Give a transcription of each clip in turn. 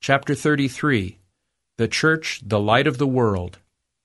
Chapter 33. The Church, the Light of the World.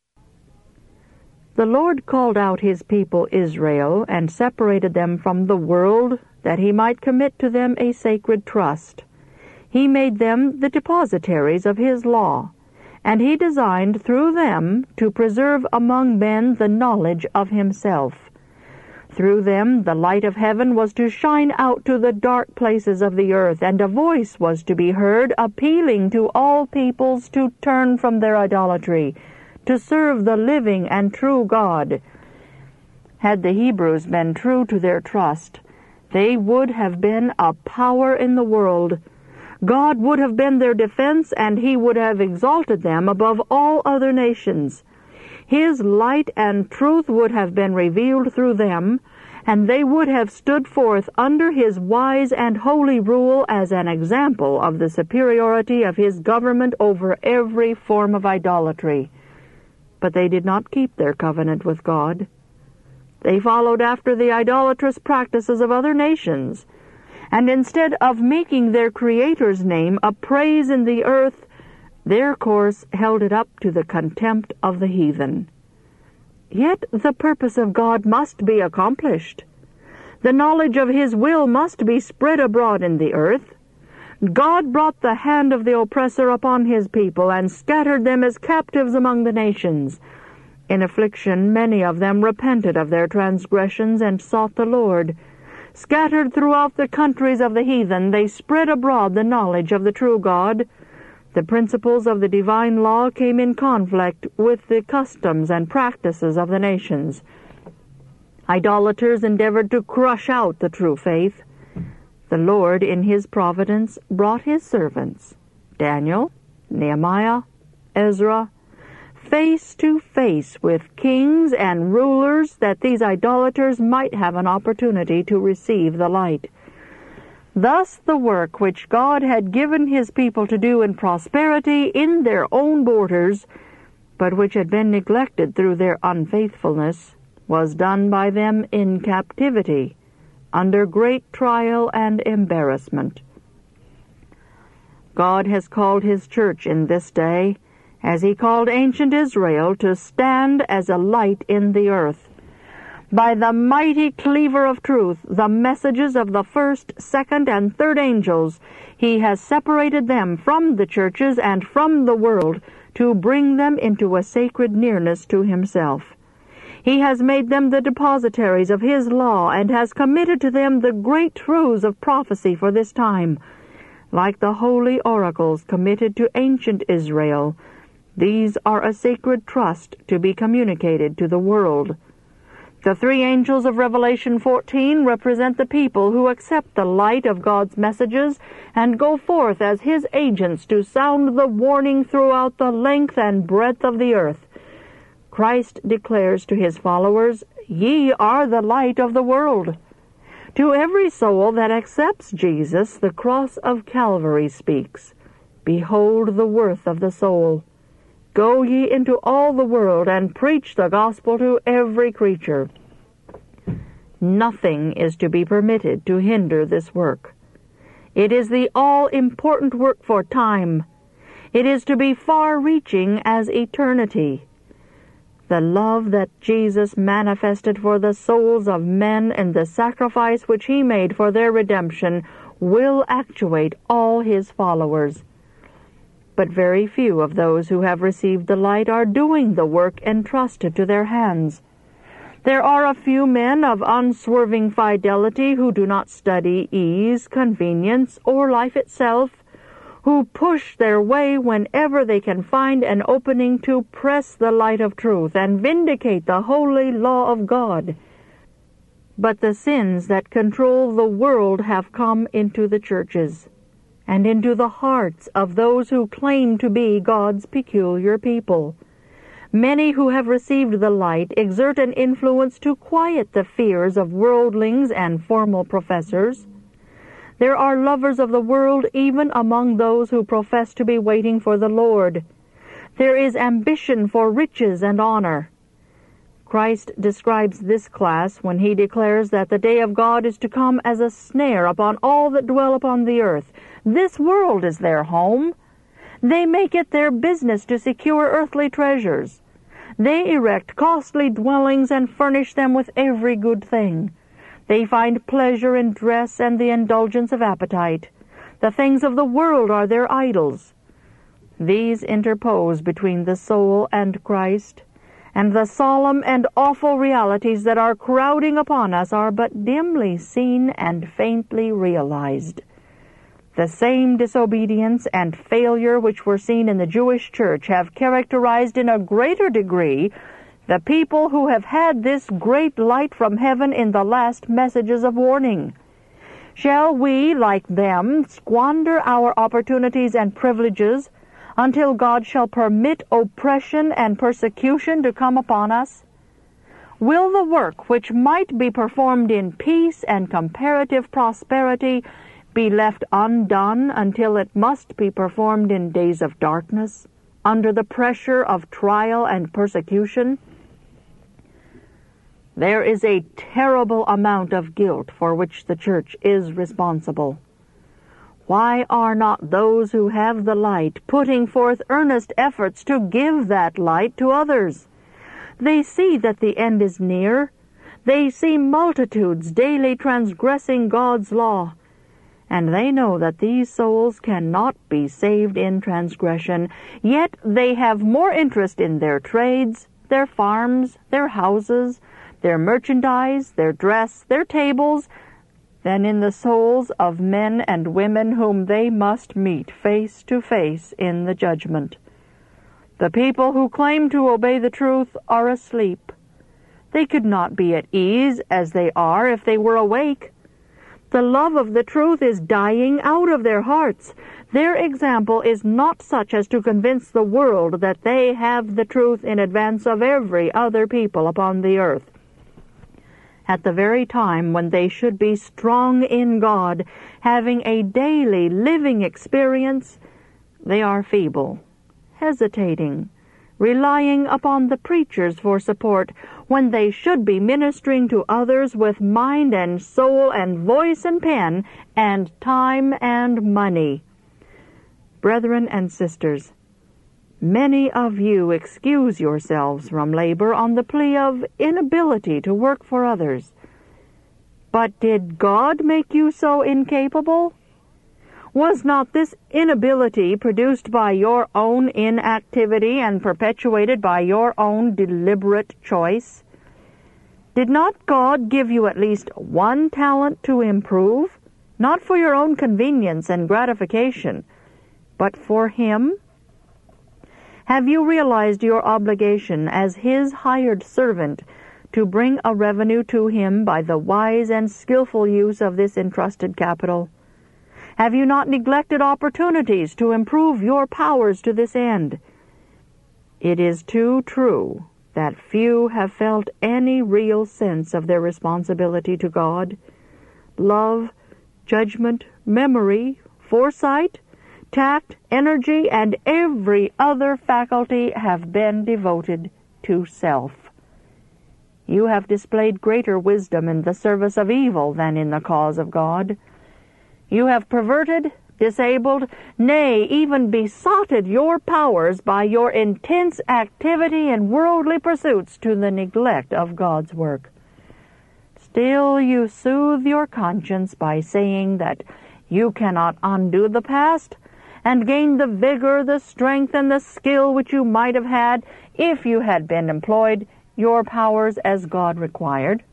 The Lord called out his people Israel and separated them from the world, that he might commit to them a sacred trust. He made them the depositaries of his law, and he designed through them to preserve among men the knowledge of himself. Through them the light of heaven was to shine out to the dark places of the earth, and a voice was to be heard appealing to all peoples to turn from their idolatry, to serve the living and true God. Had the Hebrews been true to their trust, they would have been a power in the world. God would have been their defense, and he would have exalted them above all other nations. His light and truth would have been revealed through them, and they would have stood forth under his wise and holy rule as an example of the superiority of his government over every form of idolatry. But they did not keep their covenant with God. They followed after the idolatrous practices of other nations, and instead of making their Creator's name a praise in the earth, their course held it up to the contempt of the heathen. Yet the purpose of God must be accomplished. The knowledge of his will must be spread abroad in the earth. God brought the hand of the oppressor upon his people and scattered them as captives among the nations. In affliction many of them repented of their transgressions and sought the Lord. Scattered throughout the countries of the heathen, they spread abroad the knowledge of the true God. The principles of the divine law came in conflict with the customs and practices of the nations. Idolaters endeavored to crush out the true faith. The Lord, in his providence, brought his servants, Daniel, Nehemiah, Ezra, face to face with kings and rulers, that these idolaters might have an opportunity to receive the light. Thus the work which God had given his people to do in prosperity in their own borders, but which had been neglected through their unfaithfulness, was done by them in captivity, under great trial and embarrassment. God has called his church in this day, as he called ancient Israel, to stand as a light in the earth. By the mighty cleaver of truth, the messages of the first, second, and third angels, he has separated them from the churches and from the world to bring them into a sacred nearness to himself. He has made them the depositaries of his law and has committed to them the great truths of prophecy for this time. Like the holy oracles committed to ancient Israel, these are a sacred trust to be communicated to the world. The three angels of Revelation 14 represent the people who accept the light of God's messages and go forth as his agents to sound the warning throughout the length and breadth of the earth. Christ declares to his followers, "Ye are the light of the world." To every soul that accepts Jesus, the cross of Calvary speaks, "Behold the worth of the soul. Go ye into all the world and preach the gospel to every creature." Nothing is to be permitted to hinder this work. It is the all-important work for time. It is to be far-reaching as eternity. The love that Jesus manifested for the souls of men and the sacrifice which he made for their redemption will actuate all his followers. But very few of those who have received the light are doing the work entrusted to their hands. There are a few men of unswerving fidelity who do not study ease, convenience, or life itself, who push their way whenever they can find an opening to press the light of truth and vindicate the holy law of God. But the sins that control the world have come into the churches and into the hearts of those who claim to be God's peculiar people. Many who have received the light exert an influence to quiet the fears of worldlings and formal professors. There are lovers of the world even among those who profess to be waiting for the Lord. There is ambition for riches and honor. Christ describes this class when he declares that the day of God is to come as a snare upon all that dwell upon the earth. This world is their home. They make it their business to secure earthly treasures. They erect costly dwellings and furnish them with every good thing. They find pleasure in dress and the indulgence of appetite. The things of the world are their idols. These interpose between the soul and Christ, and the solemn and awful realities that are crowding upon us are but dimly seen and faintly realized. The same disobedience and failure which were seen in the Jewish church have characterized in a greater degree the people who have had this great light from heaven in the last messages of warning. Shall we, like them, squander our opportunities and privileges until God shall permit oppression and persecution to come upon us? Will the work which might be performed in peace and comparative prosperity be left undone until it must be performed in days of darkness, under the pressure of trial and persecution? There is a terrible amount of guilt for which the church is responsible. Why are not those who have the light putting forth earnest efforts to give that light to others? They see that the end is near. They see multitudes daily transgressing God's law, and they know that these souls cannot be saved in transgression, yet they have more interest in their trades, their farms, their houses, their merchandise, their dress, their tables, than in the souls of men and women whom they must meet face to face in the judgment. The people who claim to obey the truth are asleep. They could not be at ease as they are if they were awake. The love of the truth is dying out of their hearts. Their example is not such as to convince the world that they have the truth in advance of every other people upon the earth. At the very time when they should be strong in God, having a daily living experience, they are feeble, hesitating, relying upon the preachers for support, when they should be ministering to others with mind and soul and voice and pen and time and money. Brethren and sisters, many of you excuse yourselves from labor on the plea of inability to work for others. But did God make you so incapable? Was not this inability produced by your own inactivity and perpetuated by your own deliberate choice? Did not God give you at least one talent to improve, not for your own convenience and gratification, but for Him? Have you realized your obligation as His hired servant to bring a revenue to Him by the wise and skillful use of this entrusted capital? Have you not neglected opportunities to improve your powers to this end? It is too true that few have felt any real sense of their responsibility to God. Love, judgment, memory, foresight, tact, energy, and every other faculty have been devoted to self. You have displayed greater wisdom in the service of evil than in the cause of God. You have perverted, disabled, nay, even besotted your powers by your intense activity in worldly pursuits to the neglect of God's work. Still you soothe your conscience by saying that you cannot undo the past, and gain the vigor, the strength, and the skill which you might have had if you had been employed your powers as God required.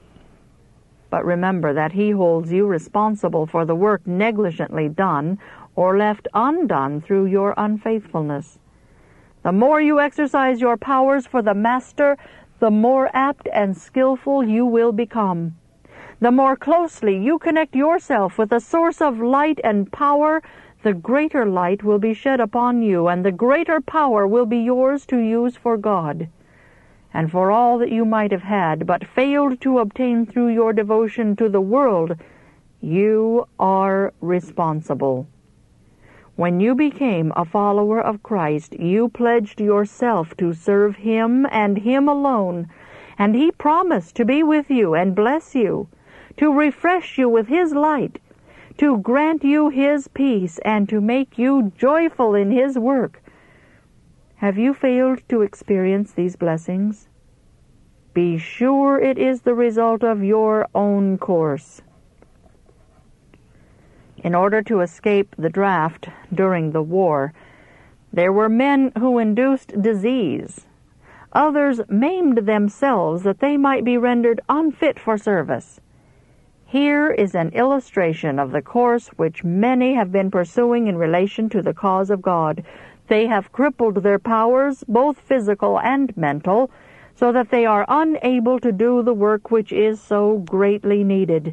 But remember that He holds you responsible for the work negligently done or left undone through your unfaithfulness. The more you exercise your powers for the Master, the more apt and skillful you will become. The more closely you connect yourself with the source of light and power, the greater light will be shed upon you, and the greater power will be yours to use for God. And for all that you might have had, but failed to obtain through your devotion to the world, you are responsible. When you became a follower of Christ, you pledged yourself to serve Him and Him alone, and He promised to be with you and bless you, to refresh you with His light, to grant you His peace, and to make you joyful in His work. Have you failed to experience these blessings? Be sure it is the result of your own course. In order to escape the draft during the war, there were men who induced disease. Others maimed themselves that they might be rendered unfit for service. Here is an illustration of the course which many have been pursuing in relation to the cause of God. They have crippled their powers, both physical and mental, so that they are unable to do the work which is so greatly needed.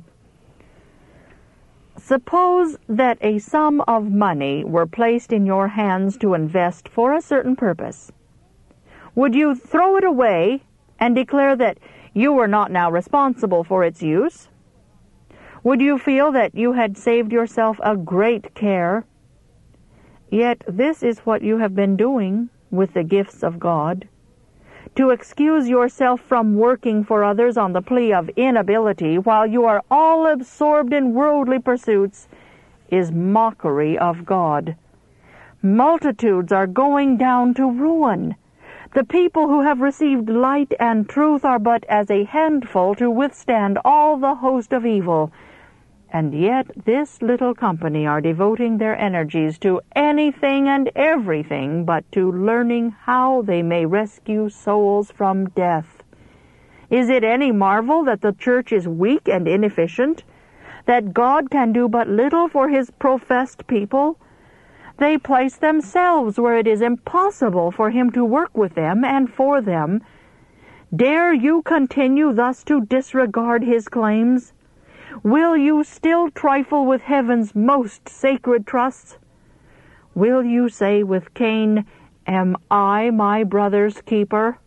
Suppose that a sum of money were placed in your hands to invest for a certain purpose. Would you throw it away and declare that you were not now responsible for its use? Would you feel that you had saved yourself a great care? Yet this is what you have been doing with the gifts of God. To excuse yourself from working for others on the plea of inability while you are all absorbed in worldly pursuits is mockery of God. Multitudes are going down to ruin. The people who have received light and truth are but as a handful to withstand all the host of evil. And yet this little company are devoting their energies to anything and everything but to learning how they may rescue souls from death. Is it any marvel that the church is weak and inefficient? That God can do but little for His professed people? They place themselves where it is impossible for Him to work with them and for them. Dare you continue thus to disregard His claims? Will you still trifle with heaven's most sacred trusts? Will you say with Cain, "Am I my brother's keeper?"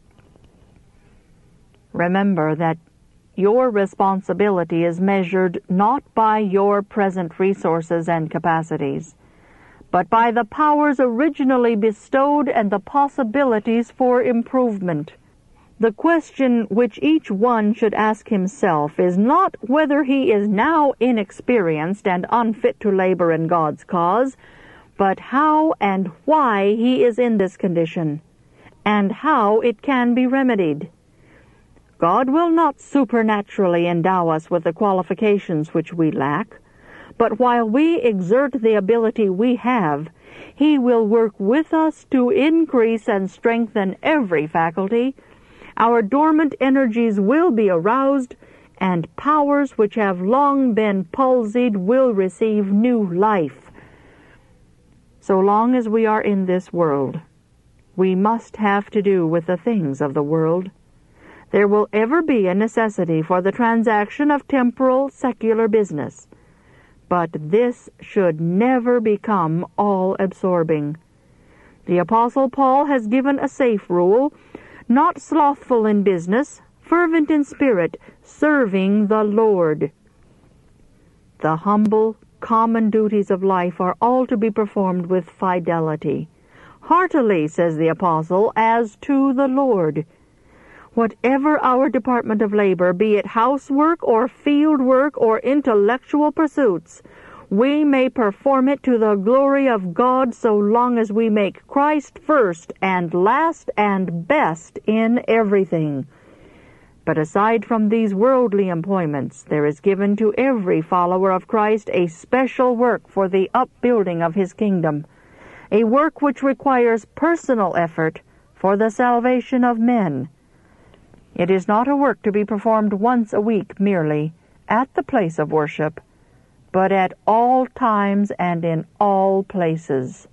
Remember that your responsibility is measured not by your present resources and capacities, but by the powers originally bestowed and the possibilities for improvement. The question which each one should ask himself is not whether he is now inexperienced and unfit to labor in God's cause, but how and why he is in this condition, and how it can be remedied. God will not supernaturally endow us with the qualifications which we lack, but while we exert the ability we have, He will work with us to increase and strengthen every faculty. Our dormant energies will be aroused, and powers which have long been palsied will receive new life. So long as we are in this world, we must have to do with the things of the world. There will ever be a necessity for the transaction of temporal, secular business, but this should never become all-absorbing. The Apostle Paul has given a safe rule: not slothful in business, fervent in spirit, serving the Lord. The humble, common duties of life are all to be performed with fidelity. Heartily, says the Apostle, as to the Lord. Whatever our department of labor, be it housework or field work or intellectual pursuits, we may perform it to the glory of God so long as we make Christ first and last and best in everything. But aside from these worldly employments, there is given to every follower of Christ a special work for the upbuilding of His kingdom, a work which requires personal effort for the salvation of men. It is not a work to be performed once a week merely, at the place of worship, but at all times and in all places.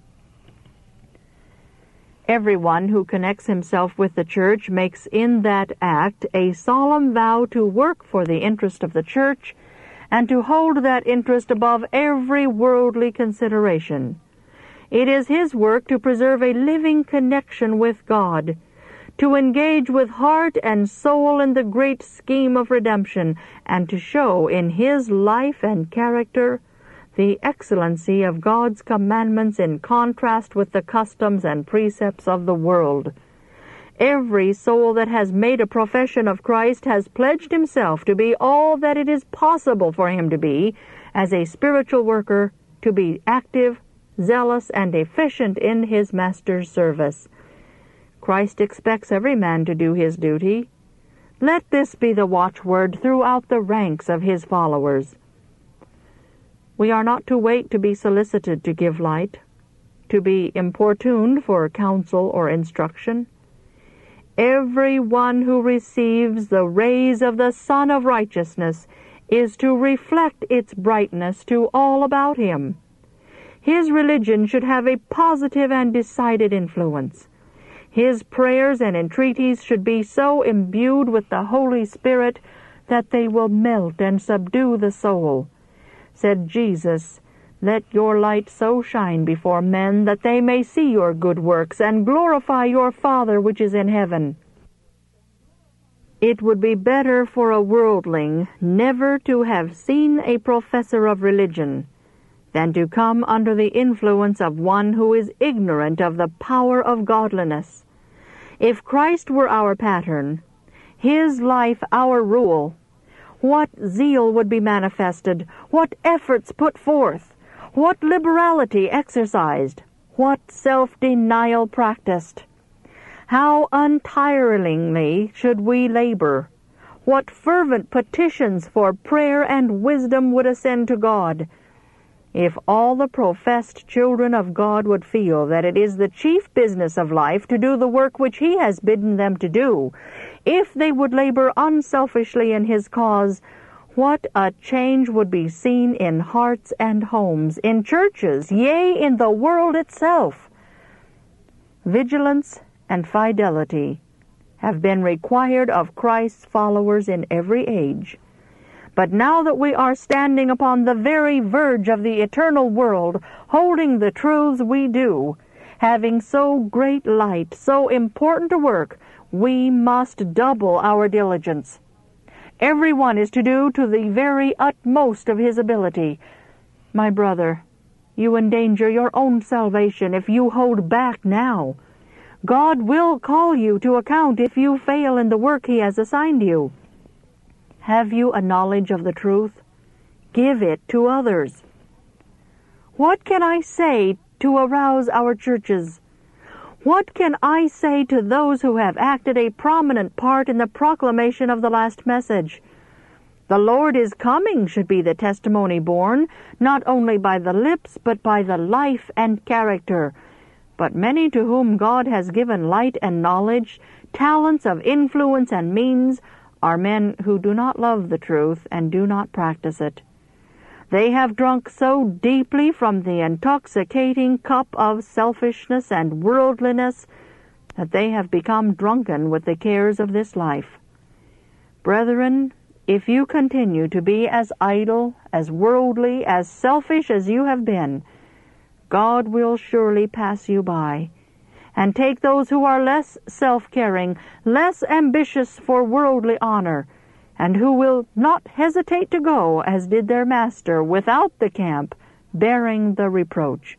Everyone who connects himself with the church makes in that act a solemn vow to work for the interest of the church and to hold that interest above every worldly consideration. It is his work to preserve a living connection with God, to engage with heart and soul in the great scheme of redemption, and to show in his life and character the excellency of God's commandments in contrast with the customs and precepts of the world. Every soul that has made a profession of Christ has pledged himself to be all that it is possible for him to be, as a spiritual worker, to be active, zealous, and efficient in his Master's service. Christ expects every man to do his duty. Let this be the watchword throughout the ranks of his followers. We are not to wait to be solicited to give light, to be importuned for counsel or instruction. Every one who receives the rays of the Sun of Righteousness is to reflect its brightness to all about him. His religion should have a positive and decided influence. His prayers and entreaties should be so imbued with the Holy Spirit that they will melt and subdue the soul. Said Jesus, "Let your light so shine before men that they may see your good works and glorify your Father which is in heaven." It would be better for a worldling never to have seen a professor of religion than to come under the influence of one who is ignorant of the power of godliness. If Christ were our pattern, his life our rule, what zeal would be manifested, what efforts put forth, what liberality exercised, what self-denial practiced. How untiringly should we labor, what fervent petitions for prayer and wisdom would ascend to God. If all the professed children of God would feel that it is the chief business of life to do the work which he has bidden them to do, if they would labor unselfishly in his cause, what a change would be seen in hearts and homes, in churches, yea, in the world itself. Vigilance and fidelity have been required of Christ's followers in every age. But now that we are standing upon the very verge of the eternal world, holding the truths we do, having so great light, so important a work, we must double our diligence. Everyone is to do to the very utmost of his ability. My brother, you endanger your own salvation if you hold back now. God will call you to account if you fail in the work he has assigned you. Have you a knowledge of the truth? Give it to others. What can I say to arouse our churches? What can I say to those who have acted a prominent part in the proclamation of the last message? The Lord is coming should be the testimony borne, not only by the lips, but by the life and character. But many to whom God has given light and knowledge, talents of influence and means, are men who do not love the truth and do not practice it. They have drunk so deeply from the intoxicating cup of selfishness and worldliness that they have become drunken with the cares of this life. Brethren, if you continue to be as idle, as worldly, as selfish as you have been, God will surely pass you by, and take those who are less self-caring, less ambitious for worldly honor, and who will not hesitate to go, as did their master, without the camp, bearing the reproach.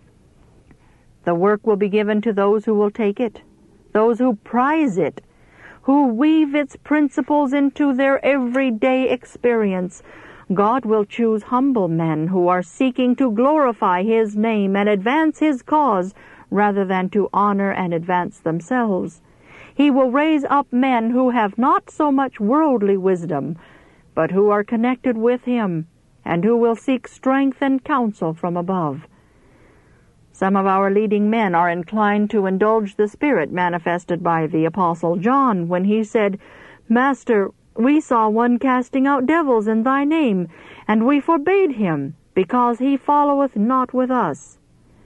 The work will be given to those who will take it, those who prize it, who weave its principles into their everyday experience. God will choose humble men who are seeking to glorify his name and advance his cause, rather than to honor and advance themselves. He will raise up men who have not so much worldly wisdom, but who are connected with him, and who will seek strength and counsel from above. Some of our leading men are inclined to indulge the spirit manifested by the Apostle John when he said, "Master, we saw one casting out devils in thy name, and we forbade him, because he followeth not with us."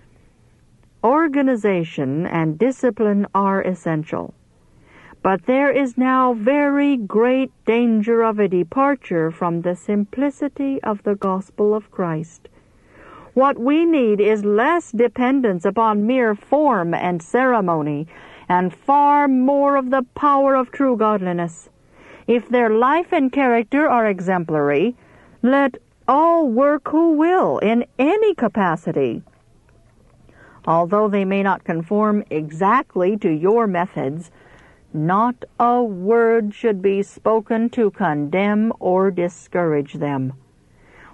Organization and discipline are essential. But there is now very great danger of a departure from the simplicity of the gospel of Christ. What we need is less dependence upon mere form and ceremony, and far more of the power of true godliness. If their life and character are exemplary, let all work who will, in any capacity. Although they may not conform exactly to your methods, not a word should be spoken to condemn or discourage them.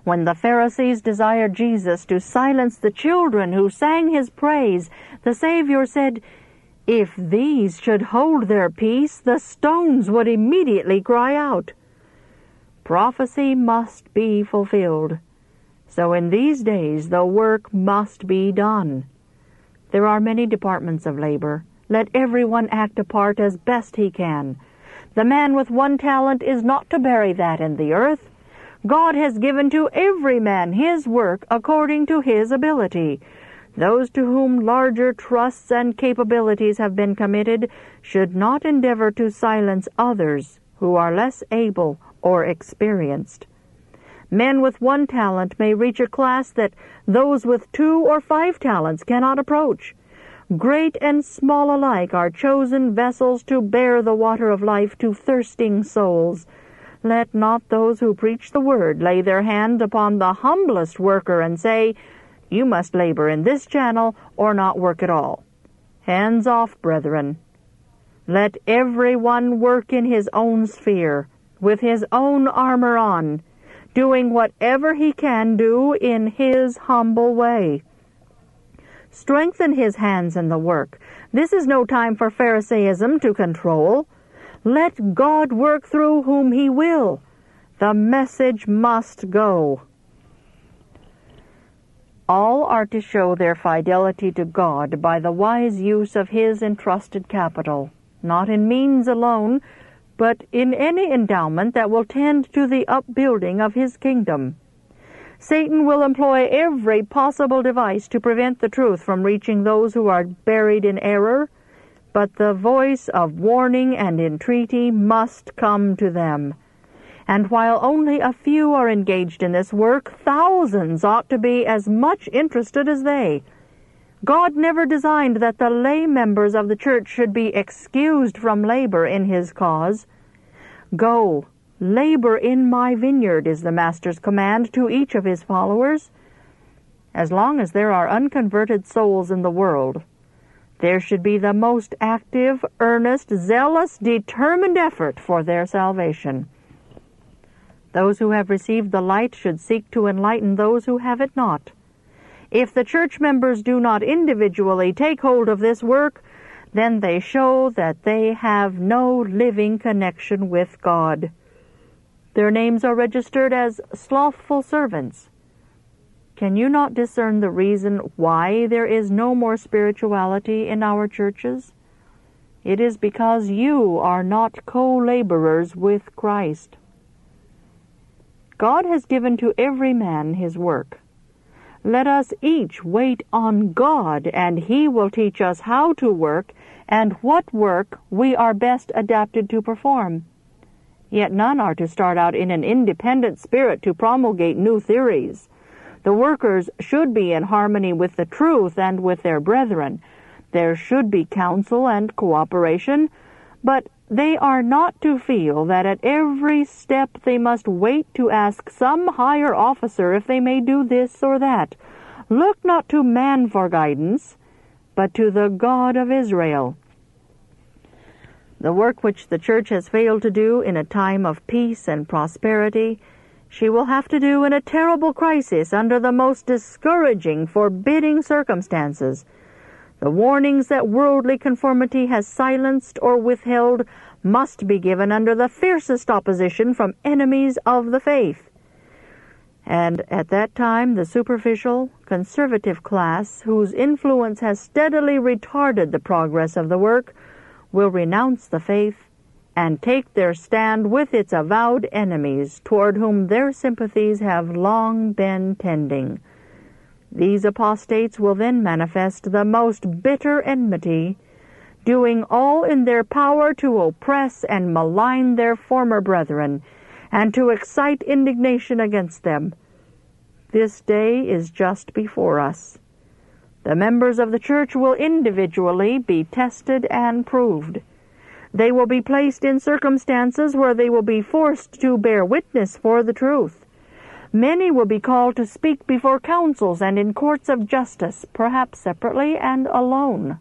When the Pharisees desired Jesus to silence the children who sang his praise, the Savior said, "If these should hold their peace, the stones would immediately cry out." Prophecy must be fulfilled. So in these days the work must be done. There are many departments of labor. Let everyone act a part as best he can. The man with 1 talent is not to bury that in the earth. God has given to every man his work according to his ability. Those to whom larger trusts and capabilities have been committed should not endeavor to silence others who are less able or experienced. Men with 1 talent may reach a class that those with 2 or 5 talents cannot approach. Great and small alike are chosen vessels to bear the water of life to thirsting souls. Let not those who preach the word lay their hand upon the humblest worker and say, "You must labor in this channel or not work at all." Hands off, brethren. Let every one work in his own sphere, with his own armor on, doing whatever he can do in his humble way. Strengthen his hands in the work. This is no time for Pharisaism to control. Let God work through whom he will. The message must go. All are to show their fidelity to God by the wise use of his entrusted capital, not in means alone, but in any endowment that will tend to the upbuilding of his kingdom. Satan will employ every possible device to prevent the truth from reaching those who are buried in error, but the voice of warning and entreaty must come to them. And while only a few are engaged in this work, thousands ought to be as much interested as they. God never designed that the lay members of the church should be excused from labor in his cause. "Go, labor in my vineyard," is the Master's command to each of his followers. As long as there are unconverted souls in the world, there should be the most active, earnest, zealous, determined effort for their salvation. Those who have received the light should seek to enlighten those who have it not. If the church members do not individually take hold of this work, then they show that they have no living connection with God. Their names are registered as slothful servants. Can you not discern the reason why there is no more spirituality in our churches? It is because you are not co-laborers with Christ. God has given to every man his work. Let us each wait on God, and he will teach us how to work and what work we are best adapted to perform. Yet none are to start out in an independent spirit to promulgate new theories. The workers should be in harmony with the truth and with their brethren. There should be counsel and cooperation, but they are not to feel that at every step they must wait to ask some higher officer if they may do this or that. Look not to man for guidance, but to the God of Israel. The work which the church has failed to do in a time of peace and prosperity, she will have to do in a terrible crisis under the most discouraging, forbidding circumstances. The warnings that worldly conformity has silenced or withheld must be given under the fiercest opposition from enemies of the faith. And at that time, the superficial, conservative class, whose influence has steadily retarded the progress of the work, will renounce the faith and take their stand with its avowed enemies, toward whom their sympathies have long been tending. These apostates will then manifest the most bitter enmity, doing all in their power to oppress and malign their former brethren, and to excite indignation against them. This day is just before us. The members of the church will individually be tested and proved. They will be placed in circumstances where they will be forced to bear witness for the truth. Many will be called to speak before councils and in courts of justice, perhaps separately and alone.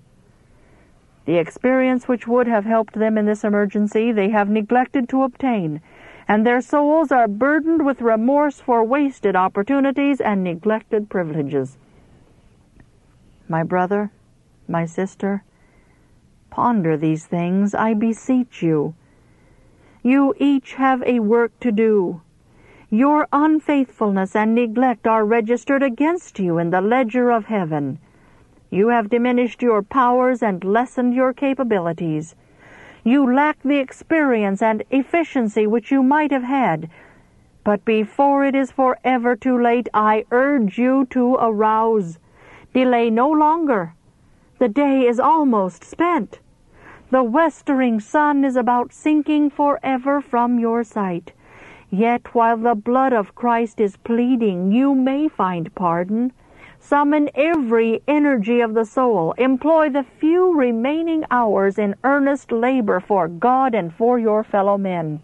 The experience which would have helped them in this emergency they have neglected to obtain, and their souls are burdened with remorse for wasted opportunities and neglected privileges. My brother, my sister, ponder these things, I beseech you. You each have a work to do. Your unfaithfulness and neglect are registered against you in the ledger of heaven. You have diminished your powers and lessened your capabilities. You lack the experience and efficiency which you might have had. But before it is forever too late, I urge you to arouse. Delay no longer. The day is almost spent. The westering sun is about sinking forever from your sight. Yet while the blood of Christ is pleading, you may find pardon. Summon every energy of the soul. Employ the few remaining hours in earnest labor for God and for your fellow men.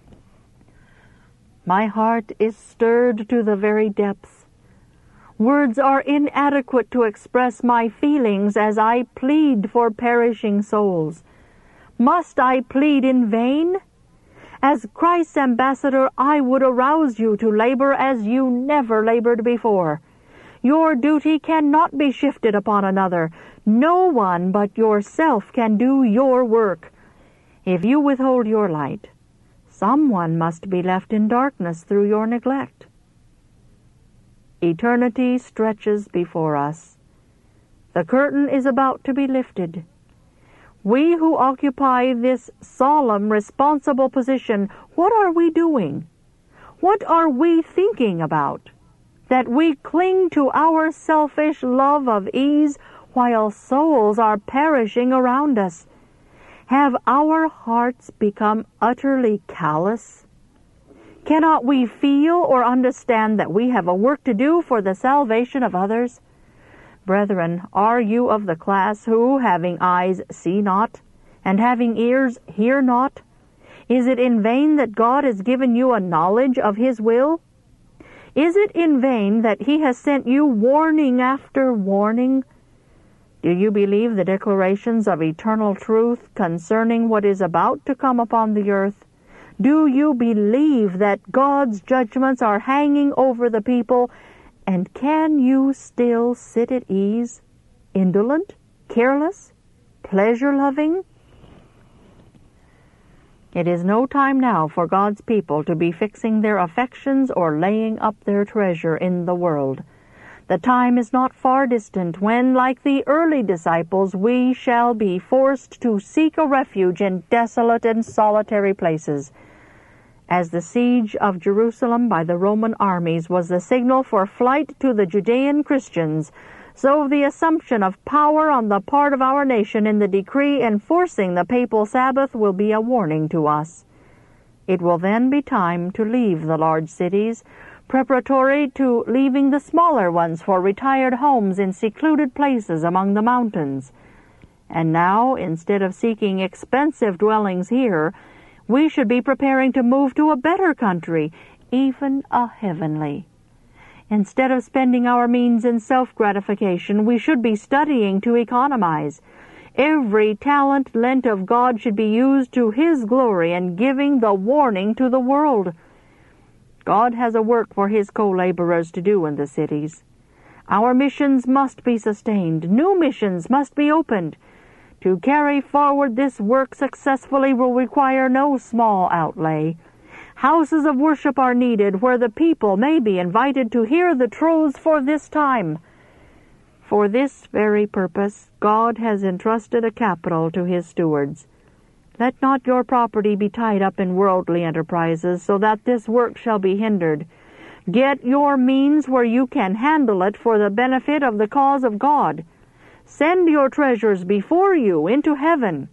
My heart is stirred to the very depths. Words are inadequate to express my feelings as I plead for perishing souls. Must I plead in vain? As Christ's ambassador, I would arouse you to labor as you never labored before. Your duty cannot be shifted upon another. No one but yourself can do your work. If you withhold your light, someone must be left in darkness through your neglect. Eternity stretches before us. The curtain is about to be lifted. We who occupy this solemn, responsible position, what are we doing? What are we thinking about? That we cling to our selfish love of ease while souls are perishing around us? Have our hearts become utterly callous? Cannot we feel or understand that we have a work to do for the salvation of others? Brethren, are you of the class who, having eyes, see not, and having ears, hear not? Is it in vain that God has given you a knowledge of His will? Is it in vain that He has sent you warning after warning? Do you believe the declarations of eternal truth concerning what is about to come upon the earth? Do you believe that God's judgments are hanging over the people? And can you still sit at ease, indolent, careless, pleasure-loving? It is no time now for God's people to be fixing their affections or laying up their treasure in the world. The time is not far distant when, like the early disciples, we shall be forced to seek a refuge in desolate and solitary places. As the siege of Jerusalem by the Roman armies was the signal for flight to the Judean Christians, so the assumption of power on the part of our nation in the decree enforcing the papal Sabbath will be a warning to us. It will then be time to leave the large cities, preparatory to leaving the smaller ones for retired homes in secluded places among the mountains. And now, instead of seeking expensive dwellings here, we should be preparing to move to a better country, even a heavenly. Instead of spending our means in self-gratification, we should be studying to economize. Every talent lent of God should be used to His glory and giving the warning to the world. God has a work for His co-laborers to do in the cities. Our missions must be sustained. New missions must be opened. To carry forward this work successfully will require no small outlay. Houses of worship are needed where the people may be invited to hear the truths for this time. For this very purpose, God has entrusted a capital to His stewards. Let not your property be tied up in worldly enterprises, so that this work shall be hindered. Get your means where you can handle it for the benefit of the cause of God. Send your treasures before you into heaven.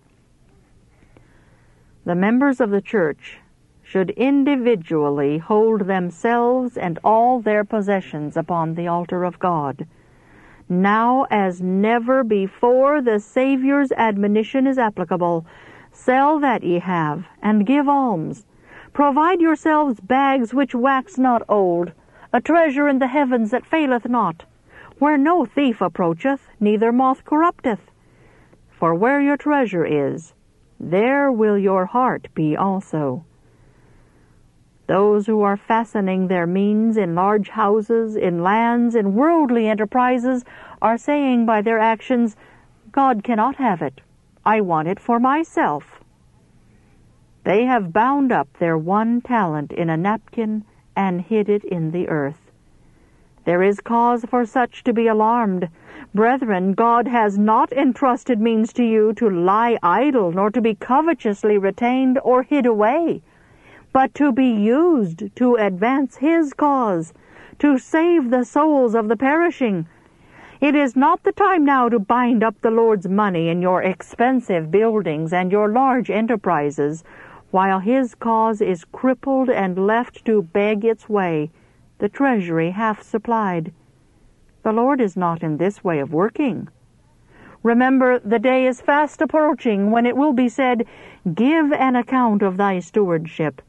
The members of the church should individually hold themselves and all their possessions upon the altar of God. Now as never before the Savior's admonition is applicable. Sell that ye have, and give alms. Provide yourselves bags which wax not old, a treasure in the heavens that faileth not, where no thief approacheth, neither moth corrupteth. For where your treasure is, there will your heart be also. Those who are fastening their means in large houses, in lands, in worldly enterprises, are saying by their actions, God cannot have it. I want it for myself. They have bound up their one talent in a napkin and hid it in the earth. There is cause for such to be alarmed. Brethren, God has not entrusted means to you to lie idle, nor to be covetously retained or hid away, but to be used to advance His cause, to save the souls of the perishing. It is not the time now to bind up the Lord's money in your expensive buildings and your large enterprises, while His cause is crippled and left to beg its way, the treasury half supplied. The Lord is not in this way of working. Remember, the day is fast approaching when it will be said, Give an account of thy stewardship.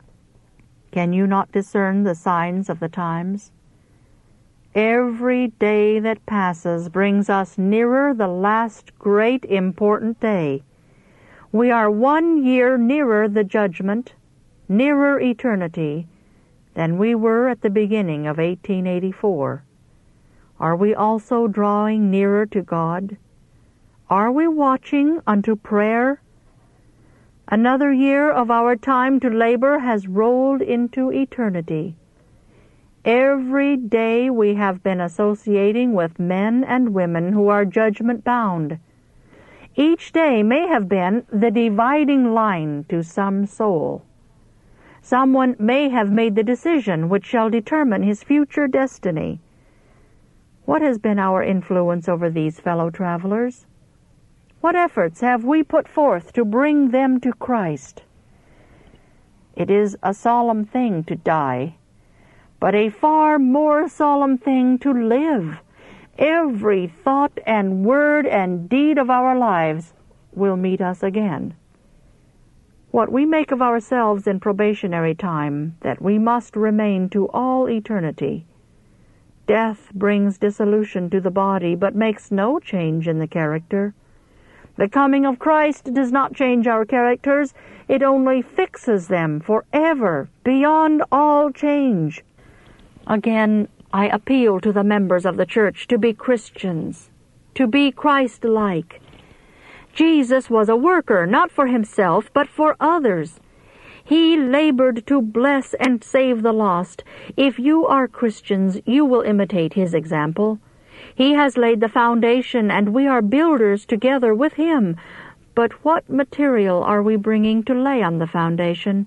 Can you not discern the signs of the times? Every day that passes brings us nearer the last great important day. We are 1 year nearer the judgment, nearer eternity, than we were at the beginning of 1884. Are we also drawing nearer to God? Are we watching unto prayer? Another year of our time to labor has rolled into eternity. Every day we have been associating with men and women who are judgment-bound. Each day may have been the dividing line to some soul. Someone may have made the decision which shall determine his future destiny. What has been our influence over these fellow travelers? What efforts have we put forth to bring them to Christ? It is a solemn thing to die, but a far more solemn thing to live. Every thought and word and deed of our lives will meet us again. What we make of ourselves in probationary time, that we must remain to all eternity. Death brings dissolution to the body, but makes no change in the character. The coming of Christ does not change our characters. It only fixes them forever, beyond all change. Again, I appeal to the members of the church to be Christians, to be Christ-like. Jesus was a worker, not for himself, but for others. He labored to bless and save the lost. If you are Christians, you will imitate his example. He has laid the foundation, and we are builders together with him. But what material are we bringing to lay on the foundation?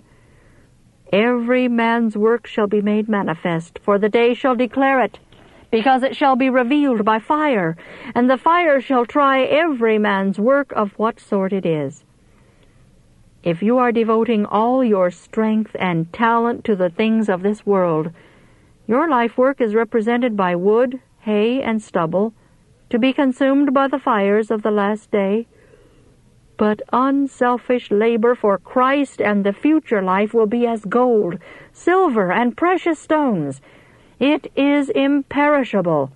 Every man's work shall be made manifest, for the day shall declare it, because it shall be revealed by fire, and the fire shall try every man's work of what sort it is. If you are devoting all your strength and talent to the things of this world, your life work is represented by wood, hay, and stubble, to be consumed by the fires of the last day. But unselfish labor for Christ and the future life will be as gold, silver, and precious stones. It is imperishable.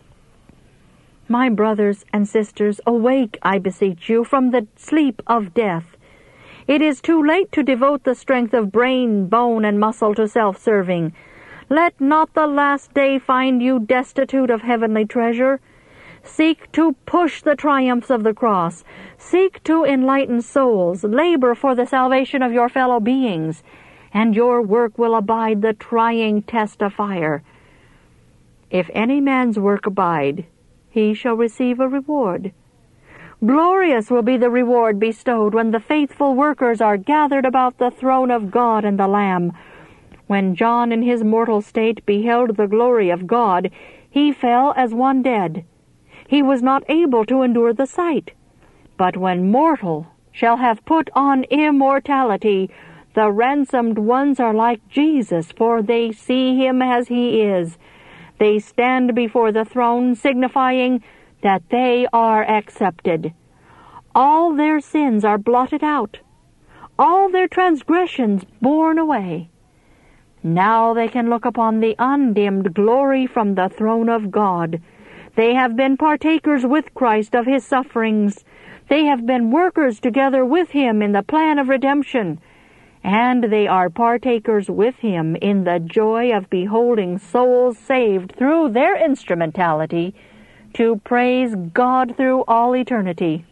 My brothers and sisters, awake, I beseech you, from the sleep of death. It is too late to devote the strength of brain, bone, and muscle to self-serving. Let not the last day find you destitute of heavenly treasure. Seek to push the triumphs of the cross. Seek to enlighten souls. Labor for the salvation of your fellow beings, and your work will abide the trying test of fire. If any man's work abide, he shall receive a reward. Glorious will be the reward bestowed when the faithful workers are gathered about the throne of God and the Lamb. When John in his mortal state beheld the glory of God, he fell as one dead. He was not able to endure the sight. But when mortal shall have put on immortality, the ransomed ones are like Jesus, for they see him as he is. They stand before the throne, signifying that they are accepted. All their sins are blotted out, all their transgressions borne away. Now they can look upon the undimmed glory from the throne of God. They have been partakers with Christ of his sufferings. They have been workers together with him in the plan of redemption, and they are partakers with him in the joy of beholding souls saved through their instrumentality to praise God through all eternity.